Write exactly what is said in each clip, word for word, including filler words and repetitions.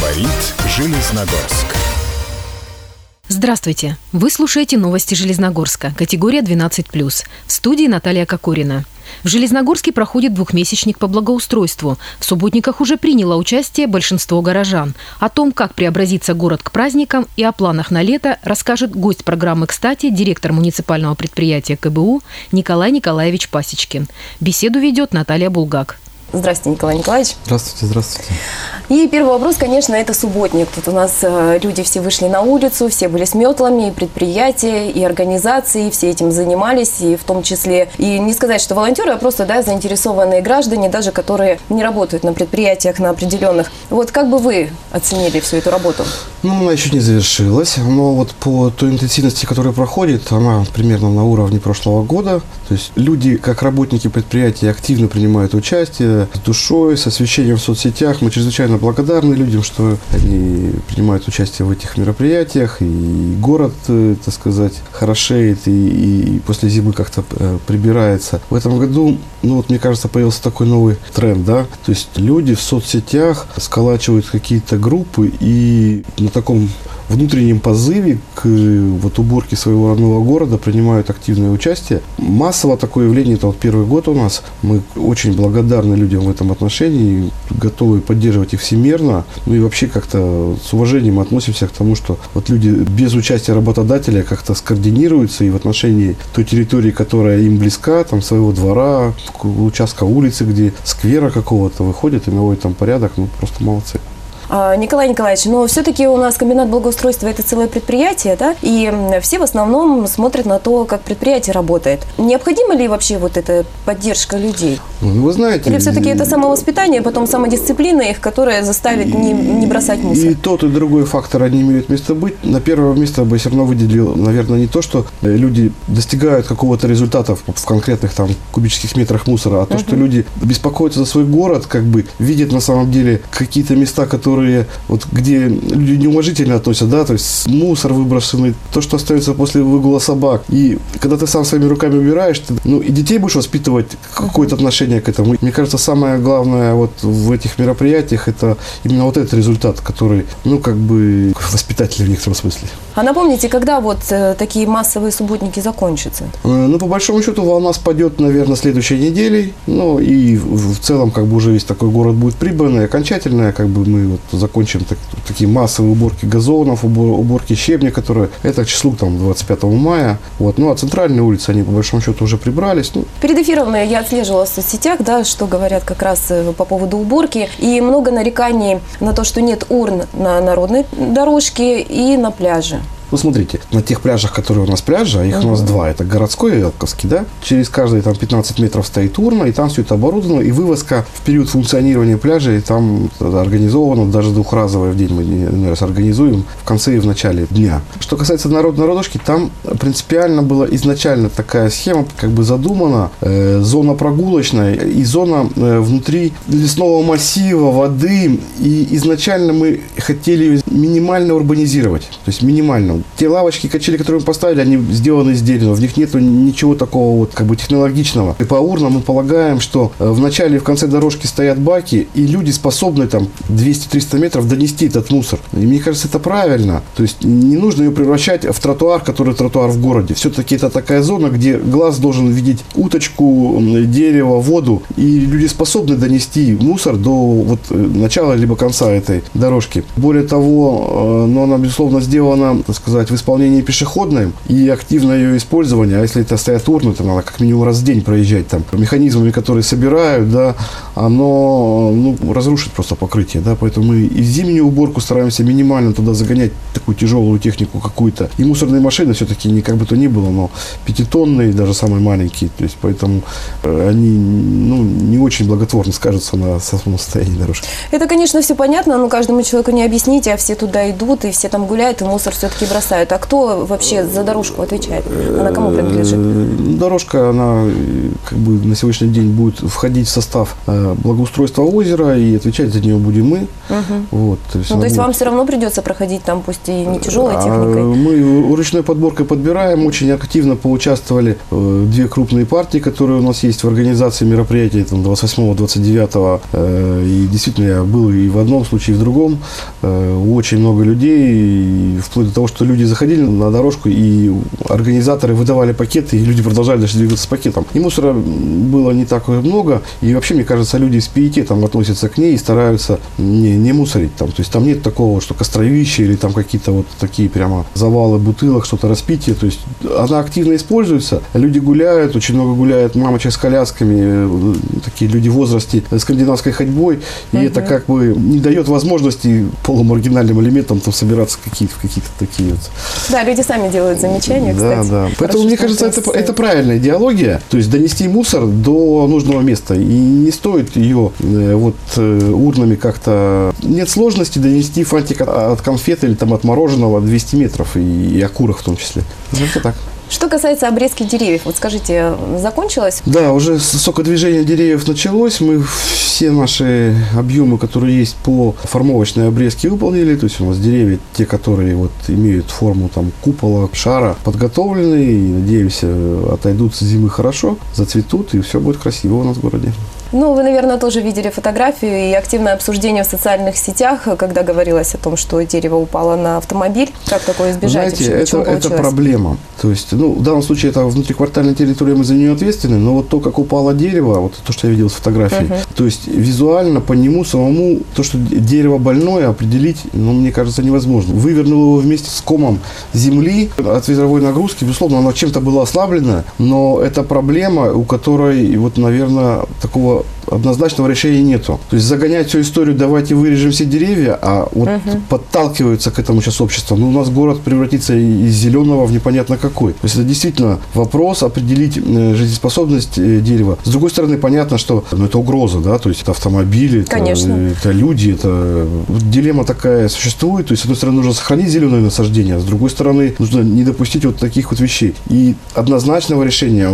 Говорит Железногорск. Здравствуйте! Вы слушаете новости Железногорска, категория двенадцать плюс. В студии Наталья Кокорина. В Железногорске проходит двухмесячник по благоустройству. В субботниках уже приняло участие большинство горожан. О том, как преобразится город к праздникам и о планах на лето, расскажет гость программы «Кстати», директор муниципального предприятия ка бэ у Николай Николаевич Пасечкин. Беседу ведет Наталья Булгак. Здравствуйте, Николай Николаевич. Здравствуйте, здравствуйте. И первый вопрос, конечно, это субботник. Тут у нас э, люди все вышли на улицу, все были с метлами, и предприятия, и организации, все этим занимались, и в том числе, и не сказать, что волонтеры, а просто, да, заинтересованные граждане, даже которые не работают на предприятиях, на определенных. Вот как бы вы оценили всю эту работу? Ну, она еще не завершилась, но вот по той интенсивности, которая проходит, она примерно на уровне прошлого года. То есть люди, как работники предприятия, активно принимают участие с душой, с освещением в соцсетях. Мы чрезвычайно благодарны людям, что они принимают участие в этих мероприятиях. И город, так сказать, хорошеет, и, и после зимы как-то прибирается. В этом году, ну вот, мне кажется, появился такой новый тренд, да. То есть люди в соцсетях сколачивают какие-то группы и на таком внутреннем позыве к вот, уборке своего родного города принимают активное участие. Массово такое явление, это вот первый год у нас. Мы очень благодарны людям в этом отношении, готовы поддерживать их всемирно. Ну и вообще как-то с уважением относимся к тому, что вот люди без участия работодателя как-то скоординируются и в отношении той территории, которая им близка, там своего двора, участка улицы, где сквера какого-то, выходят и наводят там порядок. Ну просто молодцы. Николай Николаевич, но все-таки у нас комбинат благоустройства – это целое предприятие, да? И все в основном смотрят на то, как предприятие работает. Необходима ли вообще вот эта поддержка людей? Ну, вы знаете… Или все-таки это самовоспитание, потом самодисциплина их, которая заставит не, не бросать мусор? И тот, и другой фактор, они имеют место быть. На первое место я бы все равно выделил, наверное, не то, что люди достигают какого-то результата в конкретных там кубических метрах мусора, а то, uh-huh. что люди беспокоятся за свой город, как бы видят на самом деле какие-то места, которые вот где люди неуважительно относятся, да, то есть мусор выброшенный, то, что остается после выгула собак. И когда ты сам своими руками убираешь, ты, ну, и детей будешь воспитывать какое-то отношение к этому. Мне кажется, самое главное вот в этих мероприятиях это именно вот этот результат, который, ну, как бы воспитательный в некотором смысле. А напомните, когда вот э, такие массовые субботники закончатся? Э, ну, по большому счету, волна спадет, наверное, следующей неделей. Ну, и в, в целом, как бы уже весь такой город будет прибранный, окончательный, как бы мы вот закончим так, такие массовые уборки газонов, убор, уборки щебня, которые это к числу там двадцать пятого мая. Вот. Ну, а центральные улицы, они по большому счету уже прибрались. Ну. Перед эфиром я отслеживала в соцсетях, да, что говорят как раз по поводу уборки. И много нареканий на то, что нет урн на народной дорожке и на пляже. Ну, смотрите, на тех пляжах, которые у нас пляжи, а их uh-huh. у нас два, это городской и Елковский, да, через каждые там пятнадцать метров стоит урна, и там все это оборудовано, и вывозка в период функционирования пляжей там организована, даже двухразовая в день мы не раз организуем, в конце и в начале дня. Что касается народной дорожки, там принципиально была изначально такая схема, как бы задумана, э, зона прогулочная и зона э, внутри лесного массива, воды, и изначально мы хотели ее минимально урбанизировать, то есть минимально. Те лавочки, качели, которые мы поставили, они сделаны из дерева. В них нет ничего такого вот как бы технологичного. И по урнам мы полагаем, что в начале и в конце дорожки стоят баки, и люди способны там двести-триста метров донести этот мусор. И мне кажется, это правильно. То есть не нужно ее превращать в тротуар, который тротуар в городе. Все-таки это такая зона, где глаз должен видеть уточку, дерево, воду. И люди способны донести мусор до вот начала либо конца этой дорожки. Более того, но она, безусловно, сделана, так сказать, в исполнении пешеходной и активное ее использование, а если это стоят урны, то надо как минимум раз в день проезжать там механизмами, которые собирают, да, оно ну, разрушит просто покрытие, да, поэтому мы и зимнюю уборку стараемся минимально туда загонять такую тяжелую технику какую-то, и мусорные машины все-таки не как бы то ни было, но пятитонные, даже самые маленькие, то есть поэтому они ну, не очень благотворно скажутся на самом состоянии дорожки. Это, конечно, все понятно, но каждому человеку не объяснить, а все туда идут, и все там гуляют, и мусор все-таки бросают. А кто вообще за дорожку отвечает? Она кому принадлежит? Дорожка, она как бы на сегодняшний день будет входить в состав благоустройства озера, и отвечать за нее будем мы. Угу. Вот, то есть, ну, то есть будет... вам все равно придется проходить там, пусть и не тяжелой техникой? Мы ручной подборкой подбираем, очень активно поучаствовали две крупные партии, которые у нас есть в организации мероприятий там, двадцать восьмого — двадцать девятого. И действительно, я был и в одном случае, и в другом. Очень много людей, вплоть до того, что люди заходили на дорожку, и организаторы выдавали пакеты, и люди продолжали даже двигаться с пакетом. И мусора было не так много, и вообще, мне кажется, люди с пиететом относятся к ней и стараются не, не мусорить там. То есть там нет такого, что костровище или там какие-то вот такие прямо завалы бутылок, что-то распитие. То есть она активно используется, люди гуляют, очень много гуляют мамочек с колясками, такие люди в возрасте, скандинавской ходьбой, и uh-huh. это как бы не дает возможности полумаргинальным элементам там собираться какие-то, в какие-то такие вот. Да, люди сами делают замечания, да, кстати. Да, поэтому, мне кажется, это, это правильная идеология, то есть донести мусор до нужного места, и не стоит ее э, вот э, урнами как-то... Нет сложности донести фантик от, от конфеты или там от мороженого двести метров, и, и окурок в том числе. Это так. Что касается обрезки деревьев, вот скажите, закончилось? Да, уже сокодвижение деревьев началось. Мы все наши объемы, которые есть по формовочной обрезке, выполнили. То есть у нас деревья, те, которые вот имеют форму там купола, шара, подготовлены. И, надеемся, отойдут с зимы хорошо, зацветут, и все будет красиво у нас в городе. Ну, вы, наверное, тоже видели фотографию и активное обсуждение в социальных сетях, когда говорилось о том, что дерево упало на автомобиль. Как такое избежать? Знаете, это, это проблема. То есть, ну, в данном случае это внутриквартальная территория, мы за нее ответственны, но вот то, как упало дерево, вот то, что я видел с фотографии, uh-huh. то есть визуально по нему самому то, что дерево больное, определить, ну, мне кажется, невозможно. Вывернул его вместе с комом земли от ветровой нагрузки, безусловно, оно чем-то было ослаблено, но это проблема, у которой, вот, наверное, такого однозначного решения нету. То есть загонять всю историю, давайте вырежем все деревья, а вот uh-huh. подталкиваются к этому сейчас общество. Ну, у нас город превратится из зеленого в непонятно какой. То есть это действительно вопрос определить жизнеспособность дерева. С другой стороны, понятно, что ну, это угроза, да, то есть это автомобили, это, это люди, это дилемма такая существует. То есть, с одной стороны, нужно сохранить зеленое насаждение, а с другой стороны, нужно не допустить вот таких вот вещей. И однозначного решения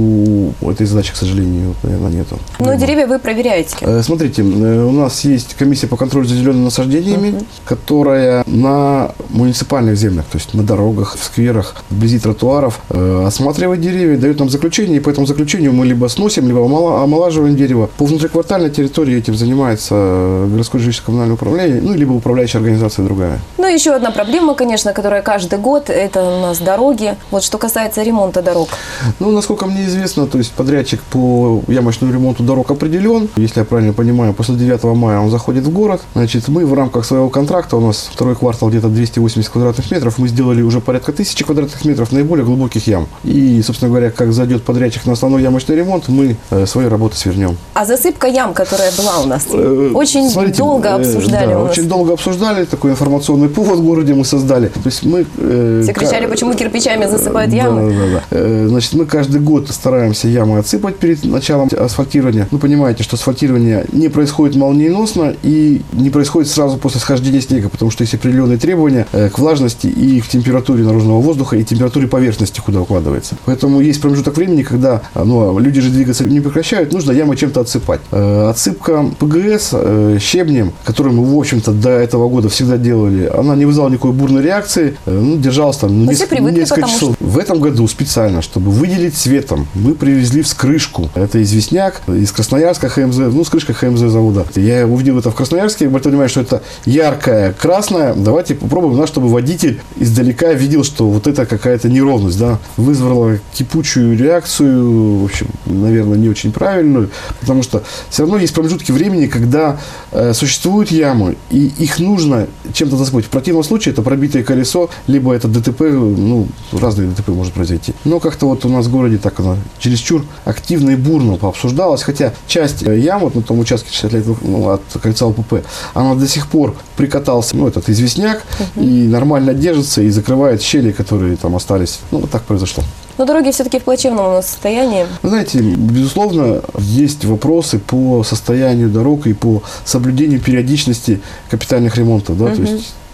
у, у этой задачи, к сожалению, наверное, нету. Но деревья вы проверяете? Смотрите, у нас есть комиссия по контролю за зелеными насаждениями, uh-huh. которая на муниципальных землях, то есть на дорогах, в скверах, вблизи тротуаров, осматривает деревья, дает нам заключение, и по этому заключению мы либо сносим, либо омолаживаем дерево. По внутриквартальной территории этим занимается городское жилищно-коммунальное управление, ну, либо управляющая организация другая. Ну, еще одна проблема, конечно, которая каждый год, это у нас дороги. Вот что касается ремонта дорог. Ну, насколько мне известно, то есть подрядчик по ямочному ремонту дорог определен. Если я правильно понимаю, после девятого мая он заходит в город. Значит, мы в рамках своего контракта, у нас второй квартал где-то двести восемьдесят квадратных метров, мы сделали уже порядка тысячи квадратных метров наиболее глубоких ям. И, собственно говоря, как зайдет подрядчик на основной ямочный ремонт, мы э, свои работы свернем. А засыпка ям, которая была у нас, очень Смотрите, долго обсуждали э, да, у нас. Очень долго обсуждали, такой информационный повод в городе мы создали. То есть мы... Э, Все кричали, к... почему кирпичами засыпают ямы. Да, да, да. Э, значит, мы каждый год стараемся ямы отсыпать перед началом асфальтирования. Вы понимаете, что асфальтирование не происходит молниеносно и не происходит сразу после схождения снега, потому что есть определенные требования к влажности и к температуре наружного воздуха и температуре поверхности, куда укладывается. Поэтому есть промежуток времени, когда ну, люди же двигаться не прекращают, нужно ямы чем-то отсыпать. Отсыпка ПГС щебнем, который мы, в общем-то, до этого года всегда делали, она не вызвала никакой бурной реакции, ну, держалась там ну, несколько, несколько часов. Что... В этом году специально, чтобы выделить цветом, мы привезли вскрышку. Это известняк из Красноярска ХМЗ, ну, с крышкой ХМЗ завода. Я увидел это в Красноярске, я понимаю, что это яркое красное. Давайте попробуем, да, чтобы водитель издалека видел, что вот это какая-то неровность, да, вызвала кипучую реакцию, в общем, наверное, не очень правильную, потому что все равно есть промежутки времени, когда э, существуют ямы, и их нужно чем-то засыпать. В противном случае это пробитое колесо, либо это ДТП, ну, разные ДТП может произойти. Но как-то вот у нас в городе так она чересчур активно и бурно пообсуждалась, хотя часть ям вот на том участке шестьдесят лет ну, от кольца ОПП, она до сих пор прикатался, ну, этот известняк, uh-huh. и нормально держится и закрывает щели, которые там остались. Ну, вот так произошло. Но дороги все-таки в плачевном у нас состоянии. Знаете, безусловно, есть вопросы по состоянию дорог и по соблюдению периодичности капитальных ремонтов. Да? Uh-huh. То есть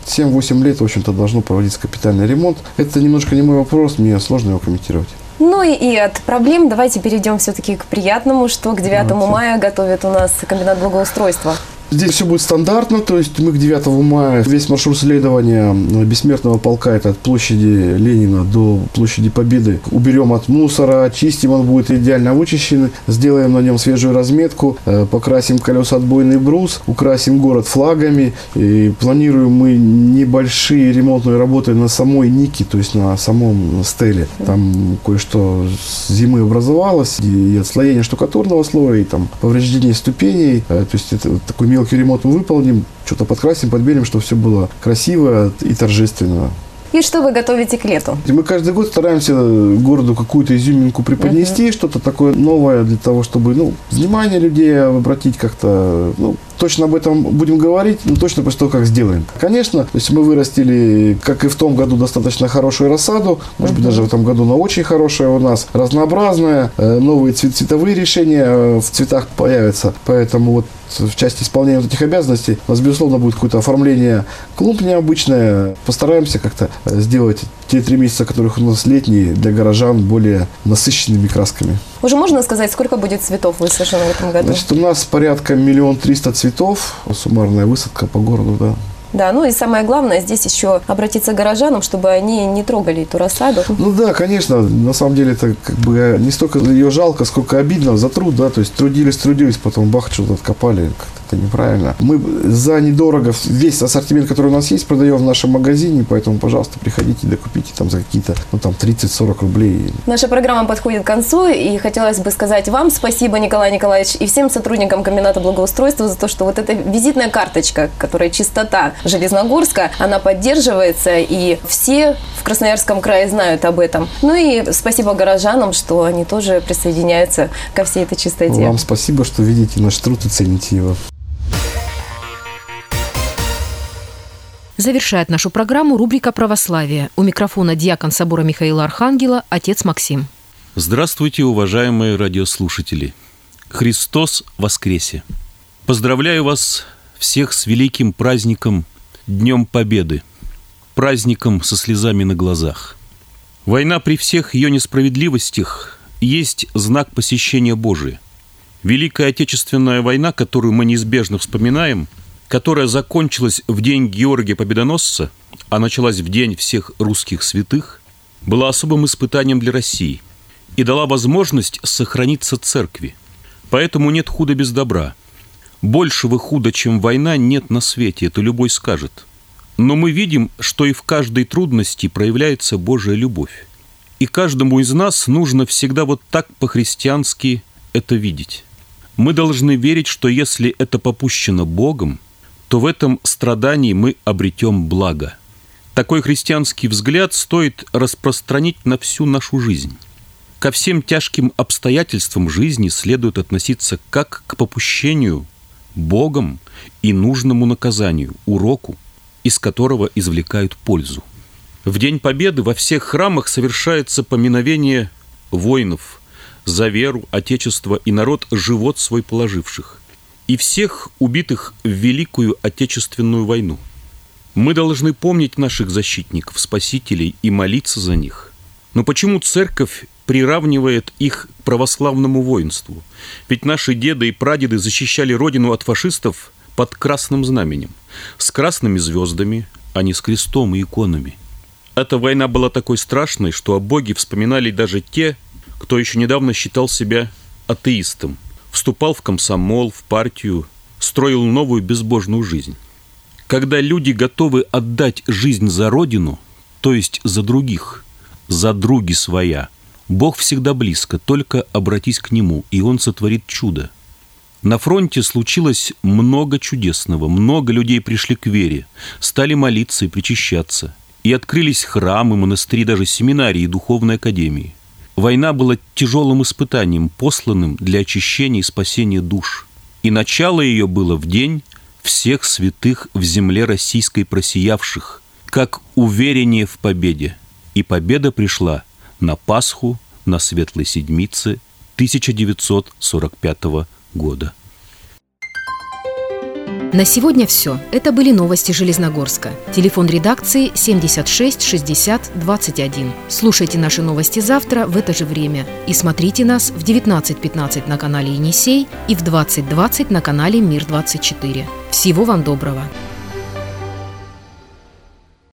семь-восемь лет, в общем-то, должно проводиться капитальный ремонт. Это немножко не мой вопрос, мне сложно его комментировать. Ну и, и от проблем давайте перейдем все-таки к приятному, что к девятому мая готовит у нас комбинат благоустройства. Здесь все будет стандартно, то есть мы к девятому мая весь маршрут следования Бессмертного полка, это от площади Ленина до площади Победы, уберем от мусора, очистим, он будет идеально вычищен, сделаем на нем свежую разметку, покрасим колесоотбойный брус, украсим город флагами, и планируем мы небольшие ремонтные работы на самой Нике, то есть на самом стеле. Там кое-что с зимы образовалось, и отслоение штукатурного слоя, и там повреждение ступеней, то есть это такой мелкий ремонт мы выполним, что-то подкрасим, подбелим, чтобы все было красиво и торжественно. И что вы готовите к лету? Мы каждый год стараемся городу какую-то изюминку преподнести, uh-huh. что-то такое новое для того, чтобы ну, внимание людей обратить как-то. Ну, точно об этом будем говорить, но точно после того, как сделаем. Конечно, то есть мы вырастили, как и в том году, достаточно хорошую рассаду, может uh-huh. быть, даже в этом году она очень хорошая у нас, разнообразная, новые цвет, цветовые решения в цветах появятся, поэтому вот в части исполнения вот этих обязанностей у нас, безусловно, будет какое-то оформление клумб необычное. Постараемся как-то сделать те три месяца, которых у нас летние, для горожан более насыщенными красками. Уже можно сказать, сколько будет цветов высажено в этом году? Значит, у нас порядка миллион триста цветов, суммарная высадка по городу, да. Да, ну и самое главное здесь еще обратиться к горожанам, чтобы они не трогали эту рассаду. Ну да, конечно, на самом деле это как бы не столько ее жалко, сколько обидно за труд, да, то есть трудились, трудились, потом бах, что-то откопали, как-то это неправильно. Мы за недорого весь ассортимент, который у нас есть, продаем в нашем магазине, поэтому, пожалуйста, приходите, докупите там за какие-то, ну там тридцать-сорок рублей. Наша программа подходит к концу, и хотелось бы сказать вам спасибо, Николай Николаевич, и всем сотрудникам комбината благоустройства за то, что вот эта визитная карточка, которая чистота Железногорска, она поддерживается, и все в Красноярском крае знают об этом. Ну и спасибо горожанам, что они тоже присоединяются ко всей этой чистоте. Вам спасибо, что видите наш труд и цените его. Завершает нашу программу рубрика «Православие». У микрофона диакон собора Михаила Архангела, отец Максим. Здравствуйте, уважаемые радиослушатели! Христос воскресе! Поздравляю вас всех с великим праздником Днем Победы, праздником со слезами на глазах. Война при всех ее несправедливостях есть знак посещения Божия. Великая Отечественная война, которую мы неизбежно вспоминаем, которая закончилась в день Георгия Победоносца, а началась в день всех русских святых, была особым испытанием для России и дала возможность сохраниться церкви. Поэтому нет худа без добра. Большего худа, чем война, нет на свете, это любой скажет. Но мы видим, что и в каждой трудности проявляется Божья любовь. И каждому из нас нужно всегда вот так по-христиански это видеть. Мы должны верить, что если это попущено Богом, то в этом страдании мы обретем благо. Такой христианский взгляд стоит распространить на всю нашу жизнь. Ко всем тяжким обстоятельствам жизни следует относиться как к попущению Богом и нужному наказанию, уроку, из которого извлекают пользу. В День Победы во всех храмах совершается поминовение воинов за веру, отечество и народ, живот свой положивших, и всех убитых в Великую Отечественную войну. Мы должны помнить наших защитников, спасителей и молиться за них. Но почему церковь приравнивает их к православному воинству? Ведь наши деды и прадеды защищали родину от фашистов под красным знаменем, с красными звездами, а не с крестом и иконами. Эта война была такой страшной, что о Боге вспоминали даже те, кто еще недавно считал себя атеистом, вступал в комсомол, в партию, строил новую безбожную жизнь. Когда люди готовы отдать жизнь за родину, то есть за других, за други своя, Бог всегда близко, только обратись к Нему, и Он сотворит чудо. На фронте случилось много чудесного, много людей пришли к вере, стали молиться и причащаться, и открылись храмы, монастыри, даже семинарии и духовные академии. Война была тяжелым испытанием, посланным для очищения и спасения душ. И начало ее было в день всех святых в земле российской просиявших, как уверение в победе. И победа пришла на Пасху, на Светлой На сегодня все. Это были новости Железногорска. Телефон редакции семьдесят шесть шестьдесят двадцать один. Слушайте наши новости завтра в это же время. И смотрите нас в девятнадцать пятнадцать на канале Енисей и в двадцать двадцать на канале Мир двадцать четыре. Всего вам доброго!